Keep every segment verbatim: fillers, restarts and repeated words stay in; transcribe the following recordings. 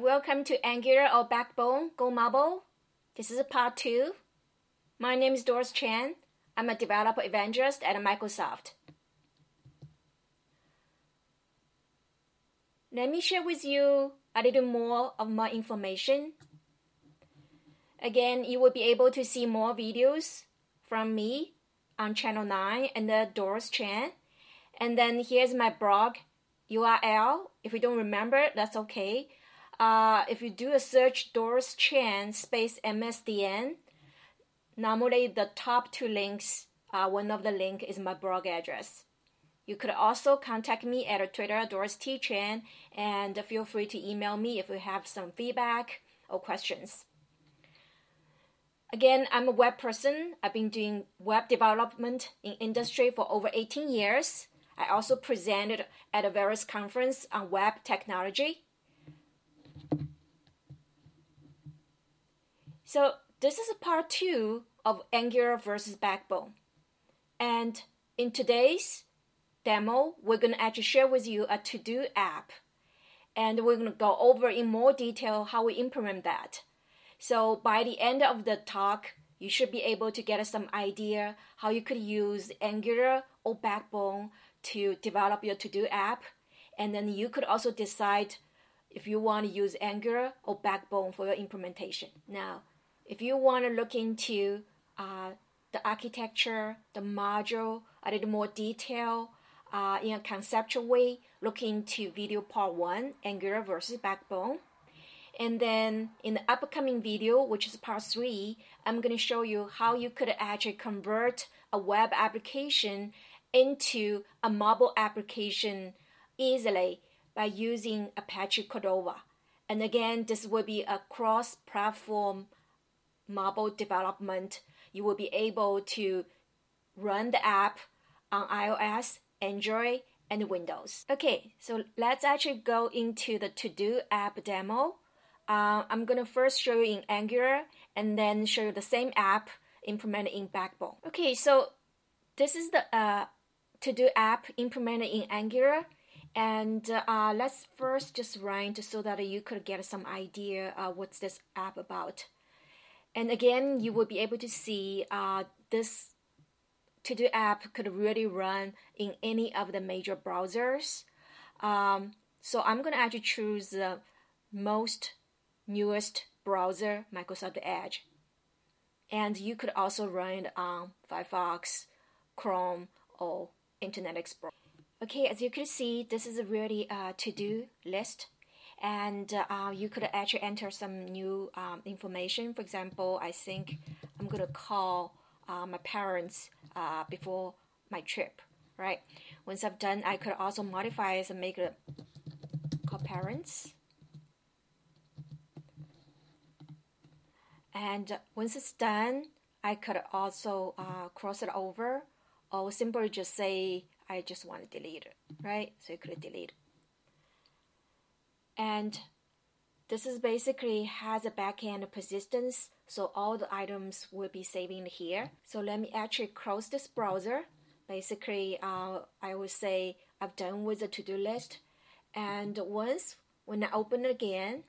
welcome to Angular or Backbone Go Mobile. This is part two. My name is Doris Chan. I'm a developer evangelist at Microsoft. Let me share with you a little more of my information. Again, you will be able to see more videos from me on channel nine and the Doris Chan. And then here's my blog U R L. If you don't remember, that's okay. Uh, if you do a search Doris Chan space M S D N, normally the top two links, uh, one of the link is my blog address. You could also contact me at Twitter, Doris T. Chan, and feel free to email me if you have some feedback or questions. Again, I'm a web person. I've been doing web development in industry for over eighteen years. I also presented at a various conference on web technology. So this is a part two of Angular versus Backbone. And in today's demo, we're going to actually share with you a to-do app. And we're going to go over in more detail how we implement that. So by the end of the talk, you should be able to get some idea how you could use Angular or Backbone to develop your to-do app. And then you could also decide if you want to use Angular or Backbone for your implementation. Now, if you want to look into uh, the architecture, the module, a little more detail, uh, in a conceptual way, look into video part one, Angular versus Backbone. And then in the upcoming video, which is part three, I'm going to show you how you could actually convert a web application into a mobile application easily by using Apache Cordova. And again, this will be a cross-platform mobile development. You will be able to run the app on iOS, Android, and Windows. Okay, so let's actually go into the to-do app demo. Uh, I'm going to first show you in Angular and then show you the same app implemented in Backbone. Okay, so this is the uh, to-do app implemented in Angular. And uh, let's first just run it so that you could get some idea uh, what's this app about. And again, you will be able to see uh, this to-do app could really run in any of the major browsers. Um, so I'm going to actually choose the most newest browser, Microsoft Edge. And you could also run it on Firefox, Chrome, or Internet Explorer. Okay, as you can see, this is a really uh, to-do list. And uh, you could actually enter some new um, information. For example, I think I'm going to call uh, my parents uh, before my trip, right? Once I've done, I could also modify it and make it call parents. And once it's done, I could also uh, cross it over or simply just say, I just want to delete it, right? So you could delete it. And this is basically has a backend persistence, so all the items will be saving here. So let me actually close this browser. Basically, uh, I would say I've done with the to-do list. And once, when I open it again,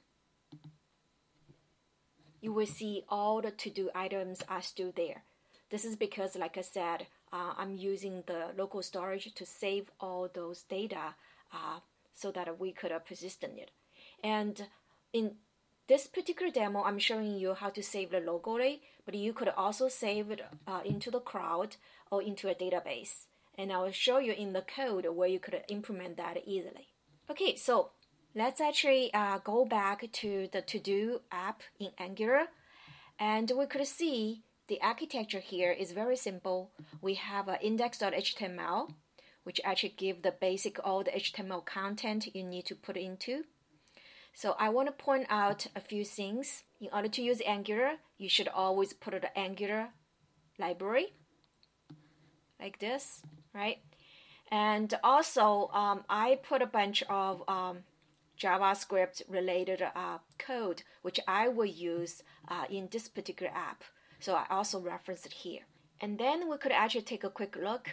you will see all the to-do items are still there. This is because, like I said, uh, I'm using the local storage to save all those data uh, so that we could uh, persistent it. And in this particular demo, I'm showing you how to save it locally, but you could also save it uh, into the cloud or into a database. And I will show you in the code where you could implement that easily. Okay, so let's actually uh, go back to the to-do app in Angular. And we could see the architecture here is very simple. We have an index.html, which actually give the basic all the H T M L content you need to put into. So I want to point out a few things. In order to use Angular, you should always put the Angular library like this, right? And also, um, I put a bunch of um, JavaScript related uh, code, which I will use uh, in this particular app. So I also reference it here. And then we could actually take a quick look.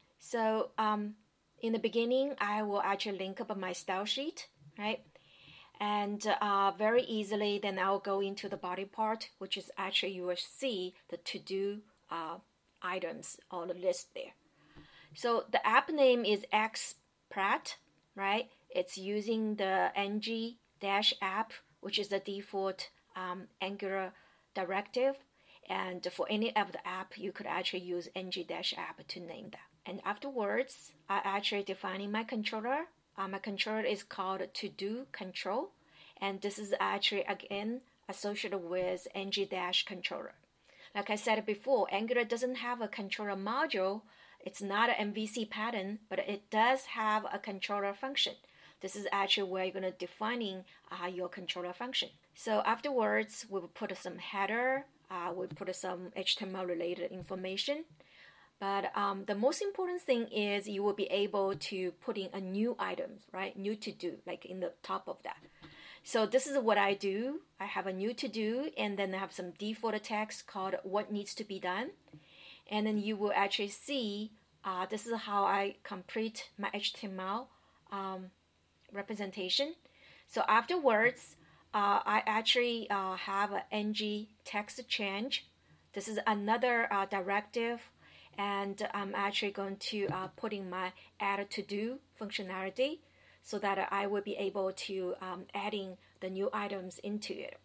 So um, in the beginning, I will actually link up my style sheet, right? And uh, very easily, then I'll go into the body part, which is actually you will see the to-do uh, items on the list there. So the app name is XPrat, right? It's using the N G dash app, which is the default um, Angular directive. And for any of the app, you could actually use N G dash app to name that. And afterwards, I actually defining my controller. Uh, my controller is called to-do control. And this is actually, again, associated with N G dash controller. Like I said before, Angular doesn't have a controller module. It's not an M V C pattern, but it does have a controller function. This is actually where you're going to defining uh, your controller function. So afterwards, we will put some header. Uh, we put some H T M L related information. But um, the most important thing is you will be able to put in a new item, right? New to do, like in the top of that. So this is what I do. I have a new to do, and then I have some default text called what needs to be done. And then you will actually see uh, this is how I complete my H T M L um, representation. So afterwards, uh, I actually uh, have an N G text change. This is another uh, directive. And I'm actually going to uh, put in my add to do functionality so that I will be able to um, adding the new items into it.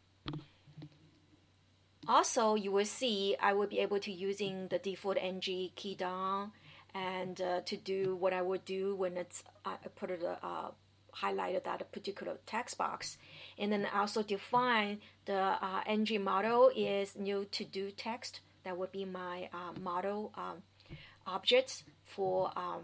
Also, you will see I will be able to using the default N G key down and uh, to do what I would do when it's uh, put it uh, highlighted that particular text box. And then also define the uh, N G model is new to do text. That would be my uh, model um, objects for um,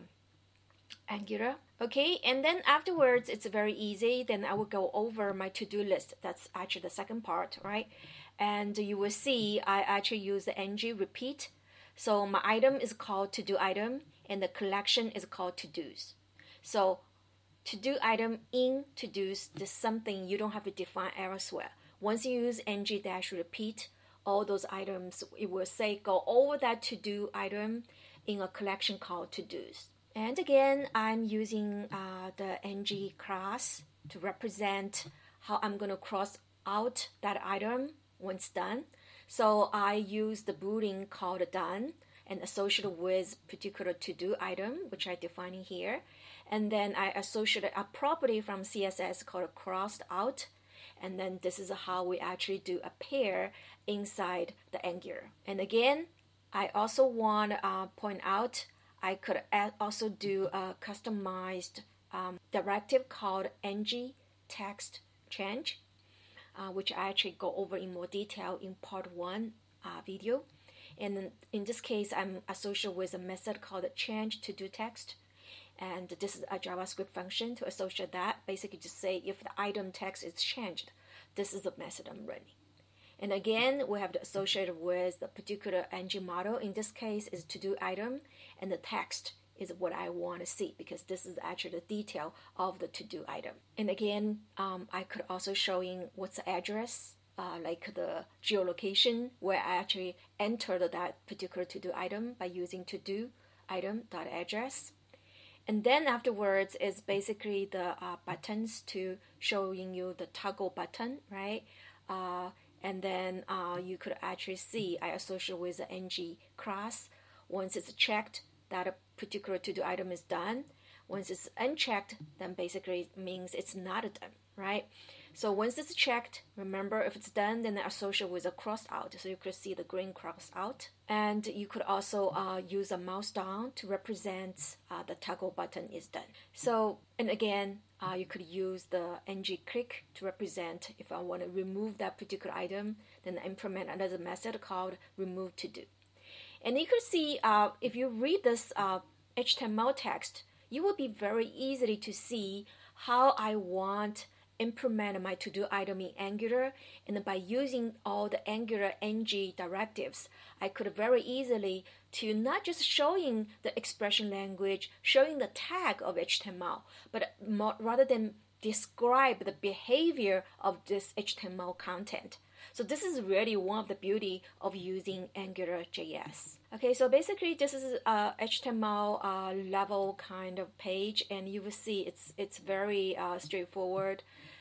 Angular. Okay, and then afterwards, it's very easy. Then I will go over my to-do list. That's actually the second part, right? And you will see I actually use the N G repeat. So my item is called to-do item, and the collection is called to-dos. So to-do item in to-dos is something you don't have to define elsewhere. Once you use N G dash repeat, all those items, it will say go over that to-do item in a collection called to-dos. And again, I'm using uh, the N G class to represent how I'm going to cross out that item when it's done. So I use the boolean called done and associated with particular to-do item, which I define here. And then I associate a property from C S S called crossed out. And then this is how we actually do a pair inside the Angular. And again, I also want to uh, point out I could add, also do a customized um, directive called N G text change, uh, which I actually go over in more detail in part one uh, video. And then in this case, I'm associated with a method called change to do text. And this is a JavaScript function to associate that. Basically, just say if the item text is changed, this is the method I'm running. And again, we have to associate with the particular N G model. In this case, is to do item, and the text is what I want to see because this is actually the detail of the to do item. And again, um, I could also showing what's the address, uh, like the geolocation where I actually entered that particular to do item by using to do item dot address. And then afterwards is basically the uh, buttons to showing you the toggle button, right? Uh, and then uh, you could actually see I associate with the N G class. Once it's checked, that a particular to-do item is done. Once it's unchecked, then basically it means it's not done, right? So once it's checked, remember if it's done, then associate with a cross out. So you could see the green cross out. And you could also uh, use a mouse down to represent uh, the toggle button is done. So, and again, uh, you could use the N G click to represent if I want to remove that particular item, then implement another method called remove to do. And you could see uh, if you read this uh, H T M L text, you will be very easily to see how I want implement my to-do item in Angular, and by using all the Angular N G directives, I could very easily to not just showing the expression language, showing the tag of H T M L, but more, rather than describe the behavior of this H T M L content. So this is really one of the beauty of using Angular J S. Okay, so basically this is a H T M L uh, level kind of page, and you will see it's it's very uh, straightforward.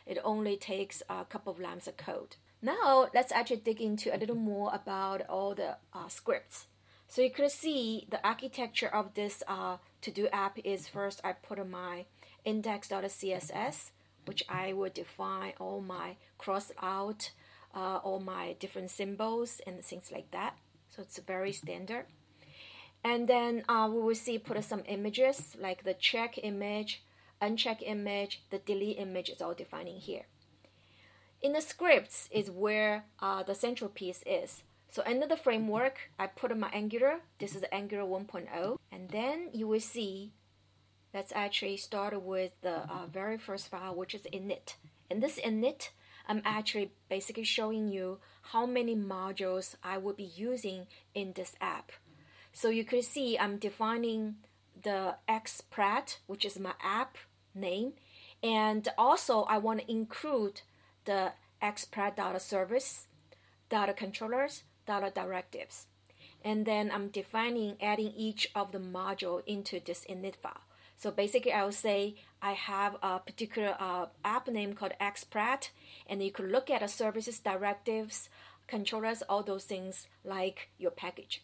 It only takes a couple of lines of code. Now, let's actually dig into a little more about all the uh, scripts. So you could see the architecture of this uh, to-do app is first I put in my index.css, which I would define all my cross out, uh, all my different symbols and things like that. So it's very standard. And then uh, we will see put some images like the check image, uncheck image, the delete image is all defining here. In the scripts is where uh, the central piece is. So under the framework, I put in my Angular. This is Angular one point oh. And then you will see, let's actually start with the uh, very first file, which is init. In this init, I'm actually basically showing you how many modules I will be using in this app. So you could see I'm defining the xprat, which is my app name. And also I want to include the xprat.service, data controllers, data directives. And then I'm defining, adding each of the module into this init file. So basically I will say I have a particular uh, app name called xprat, and you could look at the services, directives, controllers, all those things like your package.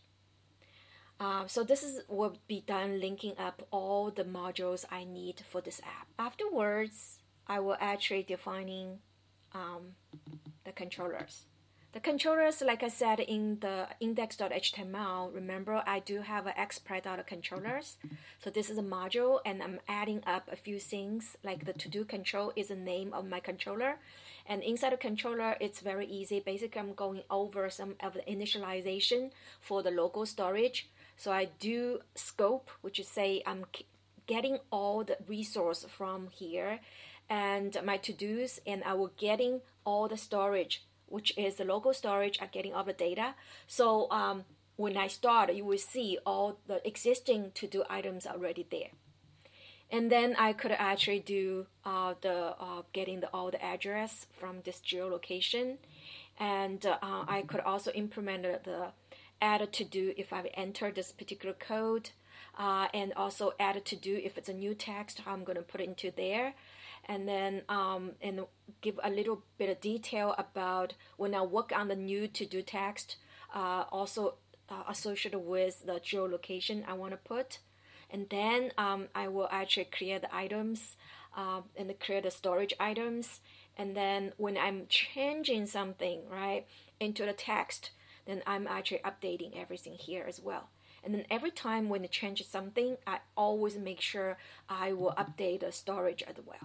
Uh, so this is will be done linking up all the modules I need for this app. Afterwards, I will actually defining um, the controllers. The controllers, like I said in the index.html, remember I do have an xprat.controllers. So this is a module, and I'm adding up a few things, like the to-do control is the name of my controller. And inside the controller, it's very easy. Basically, I'm going over some of the initialization for the local storage. So I do scope, which is say I'm getting all the resource from here and my to-dos, and I will getting all the storage, which is the local storage, I'm getting all the data. So um, when I start, you will see all the existing to-do items already there. And then I could actually do uh, the uh, getting the, all the address from this geolocation. And uh, I could also implement the add a to-do if I enter this particular code, uh, and also add a to-do if it's a new text, how I'm going to put it into there. And then um, and give a little bit of detail about when I work on the new to-do text, uh, also uh, associated with the geolocation I want to put. And then um, I will actually create the items uh, and create the storage items. And then when I'm changing something, right, into the text, then I'm actually updating everything here as well. And then every time when I change something, I always make sure I will update the storage as well.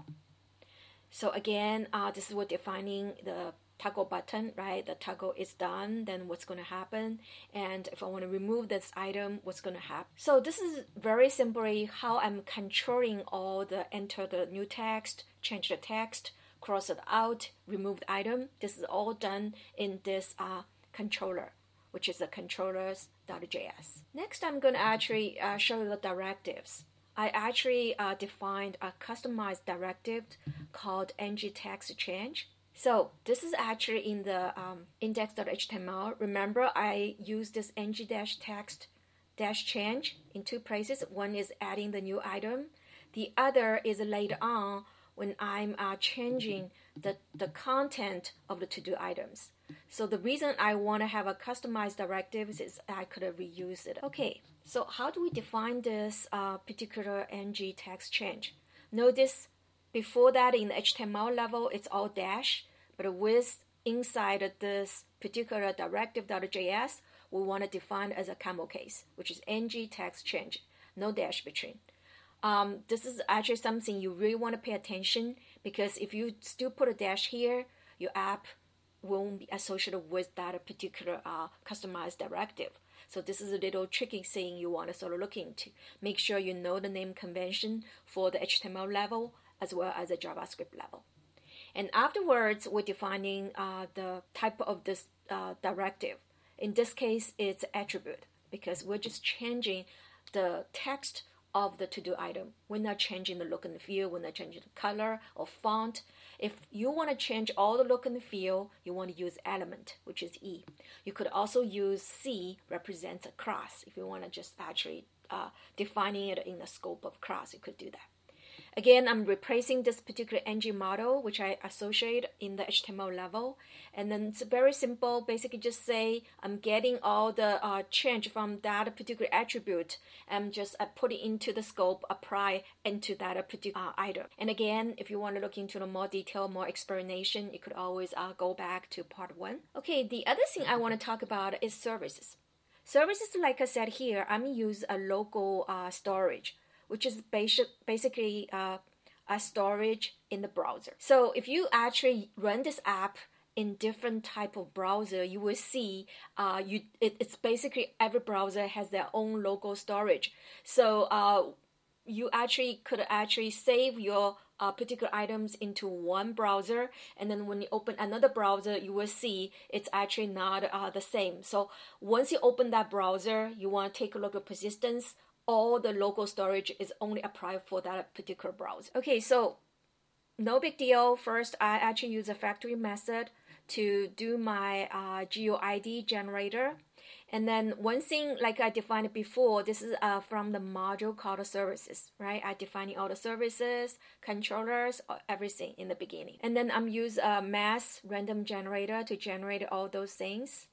So again, uh, this is what defining the toggle button, right? The toggle is done, then what's going to happen? And if I want to remove this item, what's going to happen? So this is very simply how I'm controlling all the enter the new text, change the text, cross it out, remove the item. This is all done in this uh, controller, which is the controllers.js. Next, I'm going to actually uh, show you the directives. I actually uh, defined a customized directive called ngTextChange. So this is actually in the um, index.html. Remember, I use this ng-text-change in two places. One is adding the new item. The other is later on when I'm uh, changing the, the content of the to-do items. So the reason I want to have a customized directives is I could reuse it. Okay, so how do we define this uh, particular ng-text-change? Notice before that in the H T M L level, it's all dash, but with inside this particular directive.js, we want to define as a camel case, which is ng-text-change, no dash between. Um, this is actually something you really want to pay attention, because if you still put a dash here, your app won't be associated with that particular uh, customized directive. So this is a little tricky thing you want to sort of look into. Make sure you know the name convention for the H T M L level as well as the JavaScript level. And afterwards, we're defining uh, the type of this uh, directive. In this case, it's attribute, because we're just changing the text of the to-do item. We're not changing the look and feel, we're not changing the color or font. If you want to change all the look and feel, you want to use element, which is E. You could also use C, represents a class. If you want to just actually uh, defining it in the scope of class, you could do that. Again, I'm replacing this particular N G model, which I associate in the H T M L level. And then it's very simple. Basically, just say I'm getting all the uh, change from that particular attribute. I'm just uh, put it into the scope, apply into that particular uh, item. And again, if you want to look into the more detail, more explanation, you could always uh, go back to part one. Okay, the other thing I want to talk about is services. Services, like I said here, I'm use a local uh, storage, which is basic, basically uh, a storage in the browser. So if you actually run this app in different type of browser, you will see uh, you it, it's basically every browser has their own local storage. So uh, you actually could actually save your uh, particular items into one browser, and then when you open another browser, you will see it's actually not uh, the same. So once you open that browser, you want to take a look at persistence. All the local storage is only applied for that particular browser. Okay, so no big deal. First, I actually use a factory method to do my uh, G U I D generator. And then one thing, like I defined before, this is uh, from the module called services, right? I defining all the services, controllers, everything in the beginning. And then I'm use a mass random generator to generate all those things.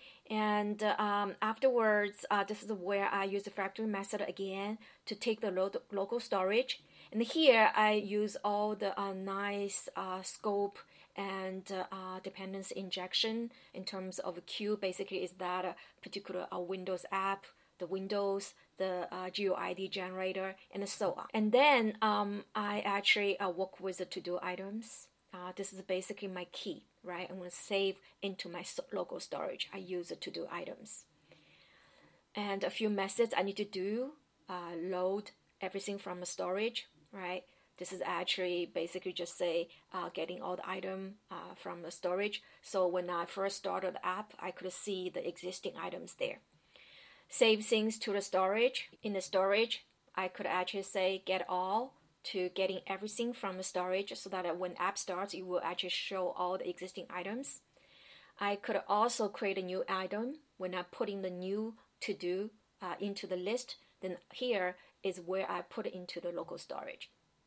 And um, afterwards, uh, this is where I use the factory method again to take the lo local storage. And here I use all the uh, nice uh, scope and uh, dependency injection in terms of queue. Basically, is that a particular uh, Windows app, the Windows, the uh, G U I D generator, and so on. And then um, I actually uh, work with the to-do items. Uh, this is basically my key, right? I'm going to save into my local storage. I use the to-do items. And a few methods I need to do, uh, load everything from the storage, right? This is actually basically just say uh, getting all the item uh, from the storage. So when I first started the app, I could see the existing items there. Save things to the storage. In the storage, I could actually say get all, to getting everything from the storage so that when app starts, it will actually show all the existing items. I could also create a new item when I put in the new to-do uh, into the list. Then here is where I put it into the local storage.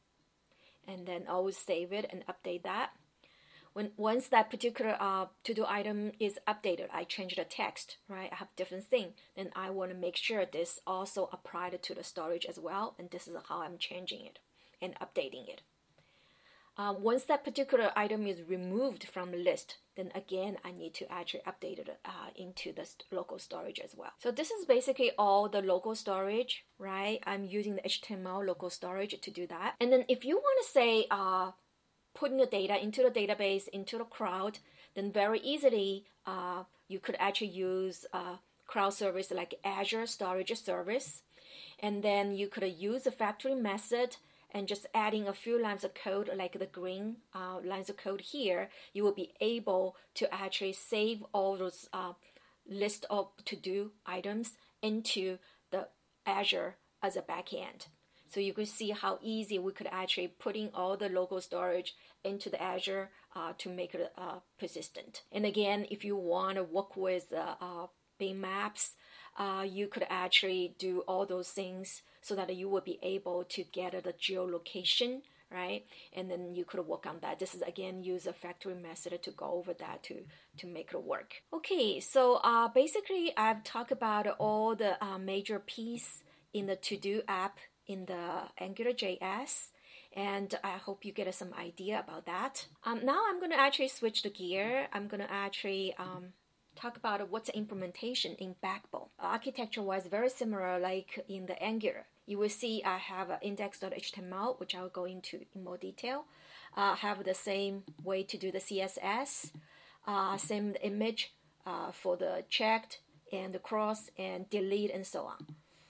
And then always save it and update that. When once that particular uh, to-do item is updated, I change the text, right? I have different thing. Then I want to make sure this also applied to the storage as well. And this is how I'm changing it and updating it. Uh, once that particular item is removed from the list, then again, I need to actually update it uh, into the st local storage as well. So this is basically all the local storage, right? I'm using the H T M L local storage to do that. And then if you want to say, uh, putting the data into the database, into the cloud, then very easily, uh, you could actually use uh, cloud service like Azure Storage Service. And then you could use the factory method and just adding a few lines of code like the green uh, lines of code here, you will be able to actually save all those uh, list of to-do items into the Azure as a backend. So you could see how easy we could actually put in all the local storage into the Azure uh, to make it uh, persistent. And again, if you want to work with uh, uh, Bing Maps, uh, you could actually do all those things so that you will be able to get the geolocation, right? And then you could work on that. This is again use a factory method to go over that to to make it work. Okay, so uh, basically I've talked about all the uh, major piece in the to-do app in the Angular J S, and I hope you get some idea about that. Um, now I'm going to actually switch the gear. I'm going to actually um, talk about what's the implementation in Backbone. Architecture-wise, very similar like in the Angular. You will see I have an index dot H T M L, which I'll go into in more detail. I uh, have the same way to do the C S S, uh, same image uh, for the checked and the cross and delete and so on.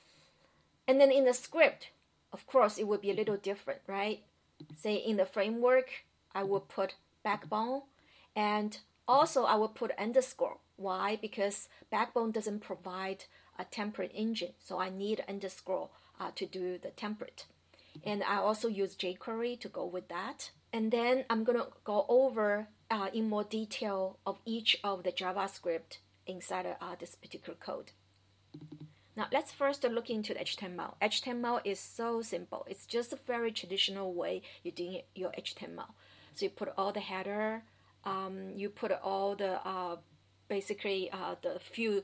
And then in the script, of course, it will be a little different, right? Say in the framework, I will put Backbone, and also I will put underscore. Why? Because Backbone doesn't provide a template engine, so I need underscore uh, to do the template. And I also use jQuery to go with that. And then I'm going to go over uh, in more detail of each of the JavaScript inside of uh, this particular code. Now let's first look into the H T M L. H T M L is so simple. It's just a very traditional way you're doing your H T M L. So you put all the header, um, you put all the uh, basically uh, the few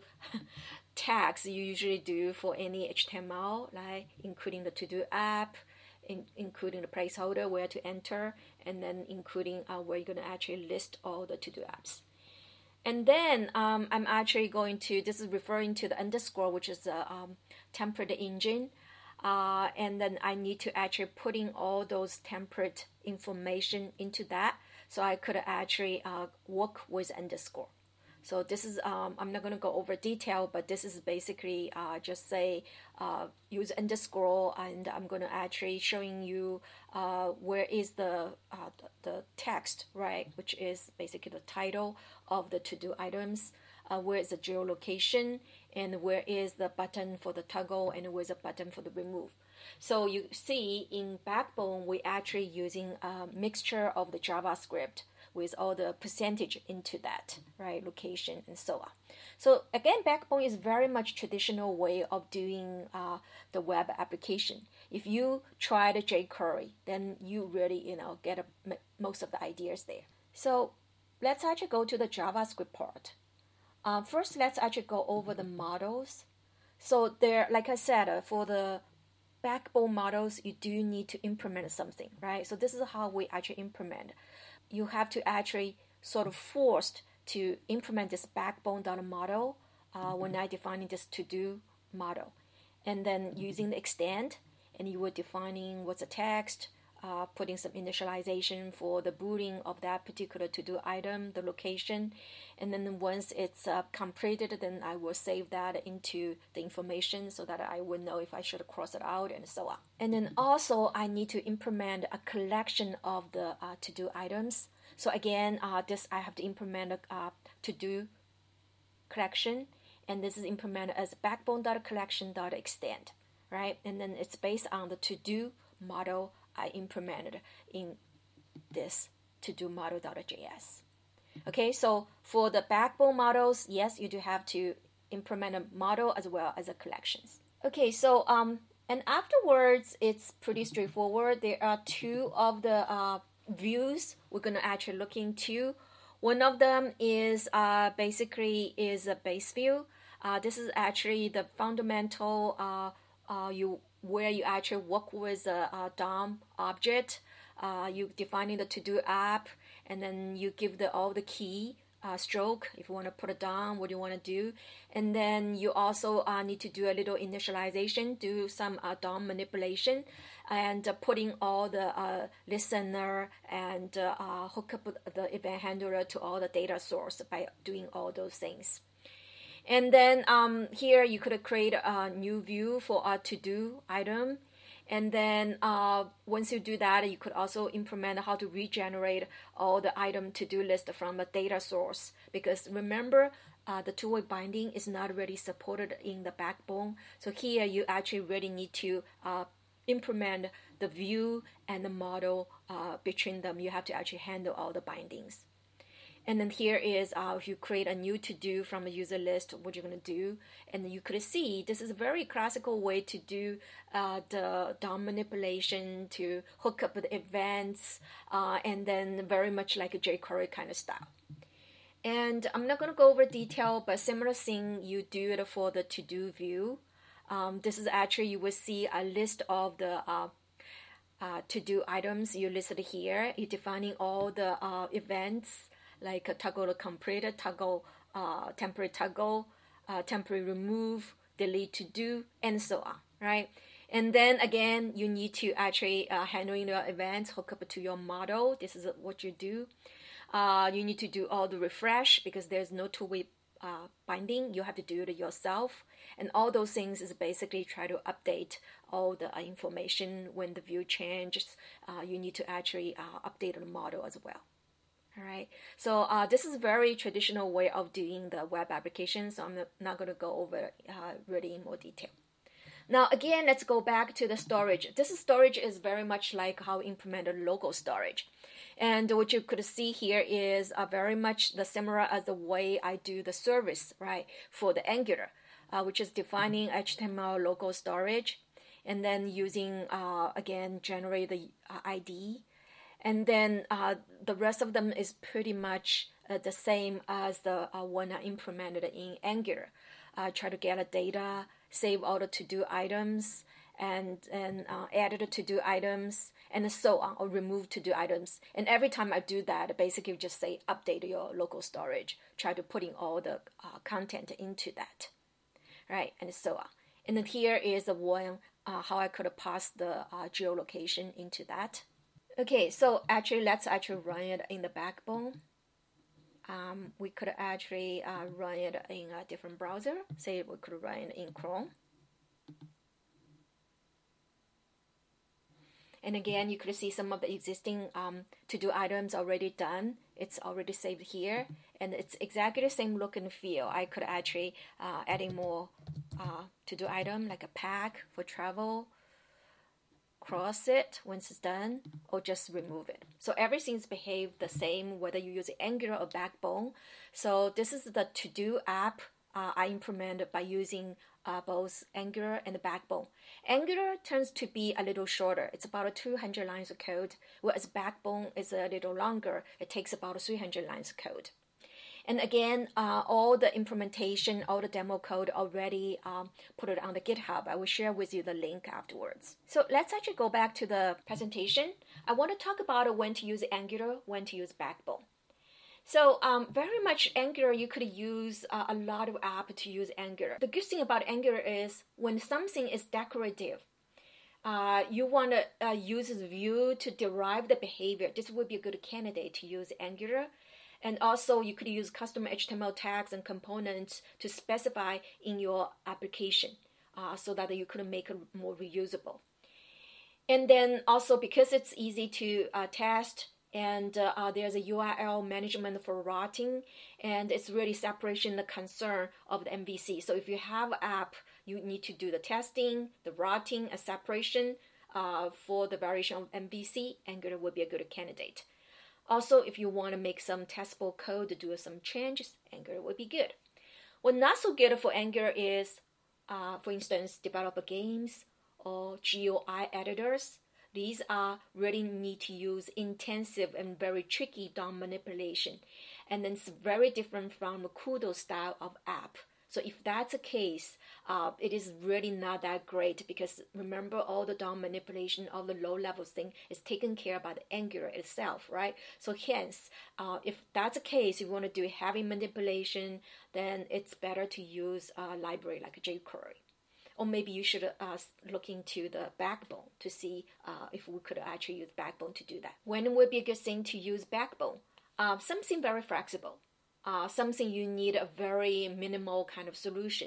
tags you usually do for any H T M L, like including the to-do app, in, including the placeholder where to enter, and then including uh, where you're going to actually list all the to-do apps. And then um, I'm actually going to, this is referring to the underscore, which is a um, template engine. Uh, and then I need to actually put in all those template information into that. So I could actually uh, work with underscore. So this is, um, I'm not going to go over detail, but this is basically uh, just say uh, use underscore, and I'm going to actually showing you uh, where is the, uh, the, the text, right, which is basically the title of the to-do items, uh, where is the geolocation, and where is the button for the toggle, and where's the button for the remove. So you see in Backbone, we're actually using a mixture of the JavaScript with all the percentage into that, right, location and so on. So again, Backbone is very much traditional way of doing uh, the web application. If you try the jQuery, then you really, you know, get a, most of the ideas there. So let's actually go to the JavaScript part. Uh, first, let's actually go over the models. So there, like I said, uh, for the Backbone models, you do need to implement something, right? So this is how we actually implement. You have to actually sort of forced to implement this backbone.model uh, when I defining this to-do model. And then using the extend, and you were defining what's a text, uh, putting some initialization for the booting of that particular to-do item, the location. And then once it's uh, completed, then I will save that into the information so that I will know if I should cross it out and so on. And then also I need to implement a collection of the uh, to-do items. So again, uh, this I have to implement a uh, to-do collection, and this is implemented as backbone.collection.extend, right? And then it's based on the to-do model I implemented in this to-do model.js. Okay, so for the Backbone models, yes, you do have to implement a model as well as a collections. Okay, so um, and afterwards, it's pretty straightforward. There are two of the uh, views we're going to actually look into. One of them is uh, basically is a base view. Uh, this is actually the fundamental uh, uh, you where you actually work with a, a D O M object. Uh, you defining the to-do app, and then you give the all the key uh, stroke if you want to put it down, what you want to do. And then you also uh, need to do a little initialization, do some uh, D O M manipulation, and uh, putting all the uh, listener and uh, uh, hook up the event handler to all the data source by doing all those things. And then um, here you could create a new view for a to-do item. And then uh, once you do that, you could also implement how to regenerate all the item to-do list from a data source. Because remember, uh, the two-way binding is not really supported in the Backbone. So here you actually really need to uh, implement the view and the model uh, between them. You have to actually handle all the bindings. And then here is uh, if you create a new to-do from a user list, what you're going to do. And you could see this is a very classical way to do uh, the D O M manipulation, to hook up the events, uh, and then very much like a jQuery kind of style. And I'm not going to go over detail, but similar thing, you do it for the to-do view. Um, this is actually, you will see a list of the uh, uh, to-do items you listed here. You're defining all the uh, events, like a toggle completed, toggle, uh, temporary toggle, uh, temporary remove, delete to do, and so on, right? And then again, you need to actually uh, handling your events, hook up to your model. This is what you do. Uh, you need to do all the refresh because there's no two-way uh, binding. You have to do it yourself. And all those things is basically try to update all the uh, information when the view changes. Uh, you need to actually uh, update the model as well. All right, so uh, this is a very traditional way of doing the web application, so I'm not going to go over uh, really in more detail. Now, again, let's go back to the storage. This storage is very much like how we implemented local storage. And what you could see here is uh, very much the similar as the way I do the service, right, for the Angular. uh, which is defining H T M L local storage, and then using, uh, again, generate the uh, I D. And then uh, the rest of them is pretty much uh, the same as the uh, one I implemented in Angular. Uh, try to get a data, save all the to-do items, and, and uh, add the to-do items, and so on, or remove to-do items. And every time I do that, basically just say update your local storage. Try to put in all the uh, content into that, right? And so on. And then here is the one, uh, how I could pass the uh, geolocation into that. Okay, so actually, let's actually run it in the Backbone. Um, we could actually uh, run it in a different browser. Say we could run it in Chrome. And again, you could see some of the existing um, to-do items already done. It's already saved here. And it's exactly the same look and feel. I could actually uh, add in more uh, to-do item, like a pack for travel, cross it once it's done, or just remove it. So everything's behaved the same, whether you use Angular or Backbone. So this is the to-do app uh, I implemented by using uh, both Angular and Backbone. Angular tends to be a little shorter. It's about two hundred lines of code, whereas Backbone is a little longer. It takes about three hundred lines of code. And again, uh, all the implementation, all the demo code already um, put it on the GitHub. I will share with you the link afterwards. So let's actually go back to the presentation. I want to talk about when to use Angular, when to use Backbone. So um, very much Angular, you could use uh, a lot of app to use Angular. The good thing about Angular is when something is decorative, uh, you want to uh, use this view to derive the behavior. This would be a good candidate to use Angular. And also, you could use custom H T M L tags and components to specify in your application uh, so that you could make it more reusable. And then also, because it's easy to uh, test, and uh, uh, there's a U R L management for routing, and it's really separation the concern of the M V C. So if you have an app, you need to do the testing, the routing, and separation uh, for the variation of M V C. Angular would be a good candidate. Also, if you want to make some testable code to do some changes, Angular would be good. What not so good for Angular is, uh, for instance, developer games or G U I editors. These are really need to use intensive and very tricky D O M manipulation. And then it's very different from the Kudo style of app. So if that's the case, uh, it is really not that great because remember all the D O M manipulation of the low-level thing is taken care of by the Angular itself, right? So hence, uh, if that's the case, if you want to do heavy manipulation, then it's better to use a library like jQuery. Or maybe you should uh, look into the Backbone to see uh, if we could actually use Backbone to do that. When would be a good thing to use Backbone? Uh, something very flexible. Uh, something you need a very minimal kind of solution.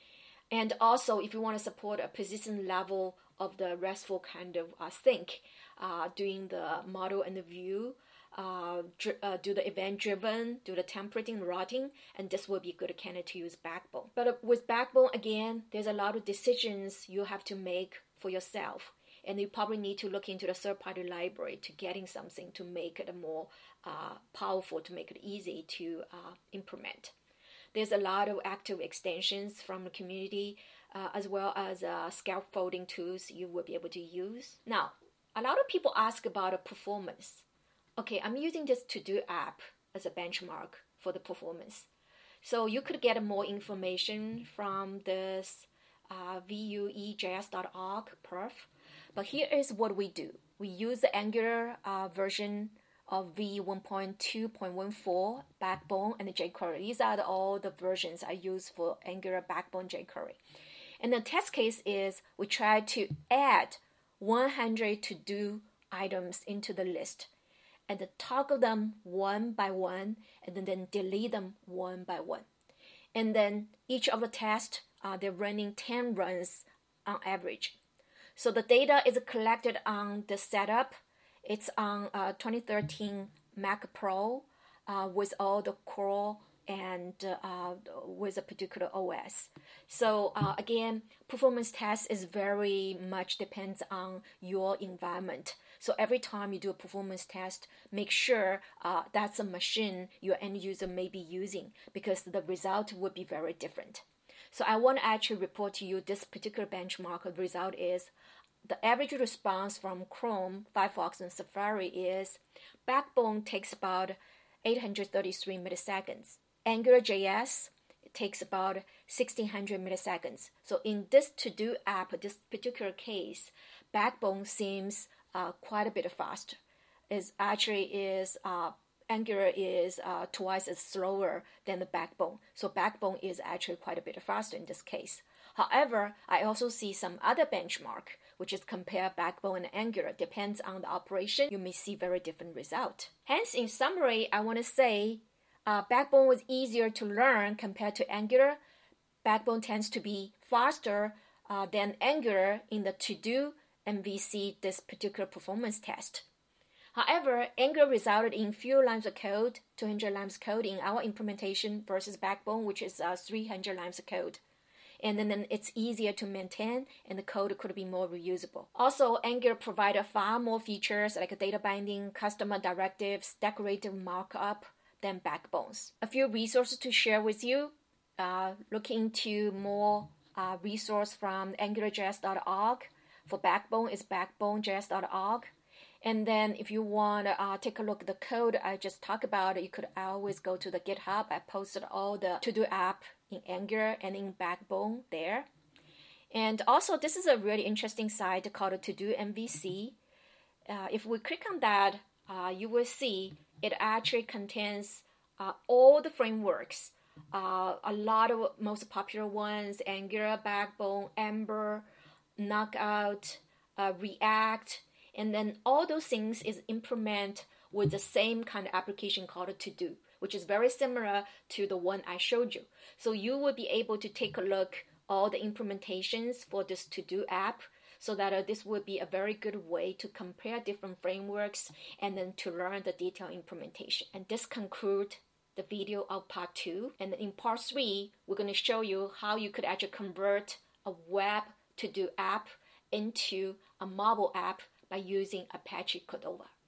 And also, if you want to support a persistent level of the RESTful kind of uh, sync, uh, doing the model and the view, uh, dr- uh, do the event-driven, do the templating, routing, and this will be a good candidate to use Backbone. But uh, with Backbone, again, there's a lot of decisions you have to make for yourself. And you probably need to look into the third-party library to getting something to make it more uh, powerful, to make it easy to uh, implement. There's a lot of active extensions from the community, uh, as well as uh, scaffolding tools you will be able to use. Now, a lot of people ask about the performance. Okay, I'm using this to-do app as a benchmark for the performance. So you could get more information from this uh, vuejs dot org perf. But here is what we do. We use the Angular uh, version of V one point two point one four, Backbone, and jQuery. These are the, all the versions I use for Angular, Backbone, jQuery. And the test case is we try to add one hundred to-do items into the list and toggle them one by one and then, then delete them one by one. And then each of the tests, uh, they're running ten runs on average. So the data is collected on the setup. It's on uh, twenty thirteen Mac Pro uh, with all the core and uh, with a particular O S. So uh, again, performance test is very much depends on your environment. So every time you do a performance test, make sure uh, that's a machine your end user may be using because the result would be very different. So I want to actually report to you this particular benchmark. The result is the average response from Chrome, Firefox, and Safari is Backbone takes about eight hundred thirty-three milliseconds. AngularJS takes about sixteen hundred milliseconds. So in this to-do app, this particular case, Backbone seems uh, quite a bit faster. It actually is uh, Angular is uh, twice as slower than the Backbone. So Backbone is actually quite a bit faster in this case. However, I also see some other benchmark, which is compare Backbone and Angular. Depends on the operation, you may see very different result. Hence, in summary, I want to say uh, Backbone was easier to learn compared to Angular. Backbone tends to be faster uh, than Angular in the to-do M V C, this particular performance test. However, Angular resulted in few lines of code, two hundred lines of code in our implementation versus Backbone, which is uh, three hundred lines of code. And then, then it's easier to maintain and the code could be more reusable. Also, Angular provided far more features like data binding, customer directives, decorative markup than Backbones. A few resources to share with you. Uh, look into more uh, resource from angular j s dot org. For Backbone, it's backbone j s dot org. And then if you want to uh, take a look at the code I just talked about, you could always go to the GitHub. I posted all the to-do app in Angular and in Backbone there. And also, this is a really interesting site called To-Do M V C. Uh, if we click on that, uh, you will see it actually contains uh, all the frameworks. Uh, a lot of most popular ones, Angular, Backbone, Ember, Knockout, uh, React, and then all those things is implemented with the same kind of application called To-Do, which is very similar to the one I showed you. So you will be able to take a look all the implementations for this To-Do app, so that uh, this would be a very good way to compare different frameworks and then to learn the detailed implementation. And this concludes the video of part two. And in part three, we're going to show you how you could actually convert a web To-Do app into a mobile app by using Apache Cordova.